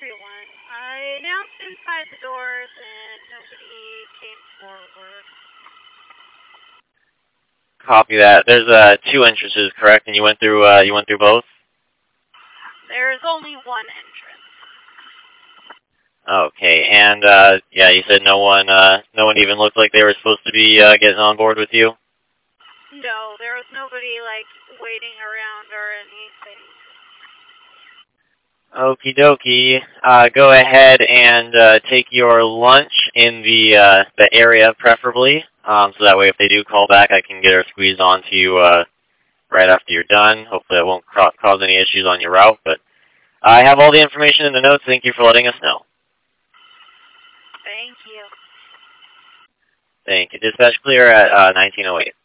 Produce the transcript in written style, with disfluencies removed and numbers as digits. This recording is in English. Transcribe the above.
everyone. I announced inside the doors and nobody came forward. Copy that. There's 2 entrances, correct? And you went through both? There's only one entrance. Okay, and yeah, you said no one even looked like they were supposed to be getting on board with you? No, there was nobody like waiting around or anything. Okie dokie. Go ahead and take your lunch in the area, preferably, so that way if they do call back, I can get her squeezed onto you right after you're done. Hopefully that won't cause any issues on your route, but I have all the information in the notes. Thank you for letting us know. Thank you. Thank you. Dispatch clear at 1908.